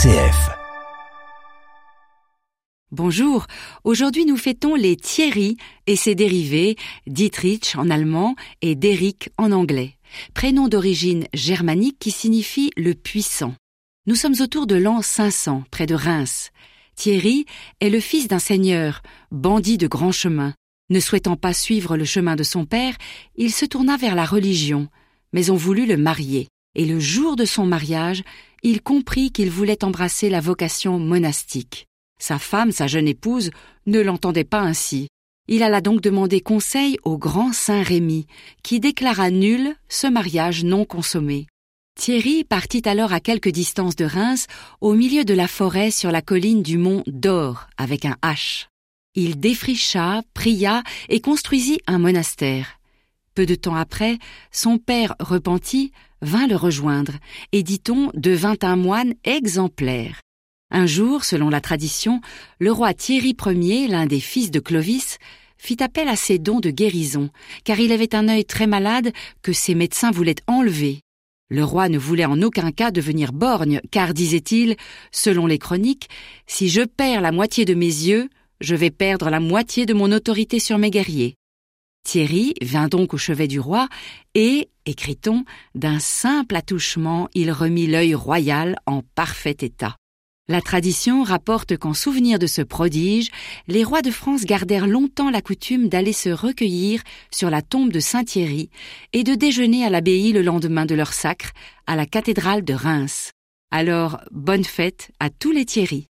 RCF. Bonjour, aujourd'hui nous fêtons les Thierry et ses dérivés, Dietrich en allemand et Derrick en anglais, prénoms d'origine germanique qui signifie le puissant. Nous sommes autour de l'an 500, près de Reims. Thierry est le fils d'un seigneur, bandit de grand chemin. Ne souhaitant pas suivre le chemin de son père, il se tourna vers la religion, mais on voulut le marier. Et le jour de son mariage, il comprit qu'il voulait embrasser la vocation monastique. Sa femme, sa jeune épouse, ne l'entendait pas ainsi. Il alla donc demander conseil au grand saint Rémy, qui déclara nul ce mariage non consommé. Thierry partit alors à quelque distance de Reims, au milieu de la forêt sur la colline du mont d'Or, avec un H. Il défricha, pria et construisit un monastère. Peu de temps après, son père repenti vint le rejoindre et, dit-on, devint un moine exemplaire. Un jour, selon la tradition, le roi Thierry Ier, l'un des fils de Clovis, fit appel à ses dons de guérison, car il avait un œil très malade que ses médecins voulaient enlever. Le roi ne voulait en aucun cas devenir borgne, car, disait-il, selon les chroniques, « Si je perds la moitié de mes yeux, je vais perdre la moitié de mon autorité sur mes guerriers. » Thierry vint donc au chevet du roi et, écrit-on, d'un simple attouchement, il remit l'œil royal en parfait état. La tradition rapporte qu'en souvenir de ce prodige, les rois de France gardèrent longtemps la coutume d'aller se recueillir sur la tombe de Saint-Thierry et de déjeuner à l'abbaye le lendemain de leur sacre à la cathédrale de Reims. Alors, bonne fête à tous les Thierry.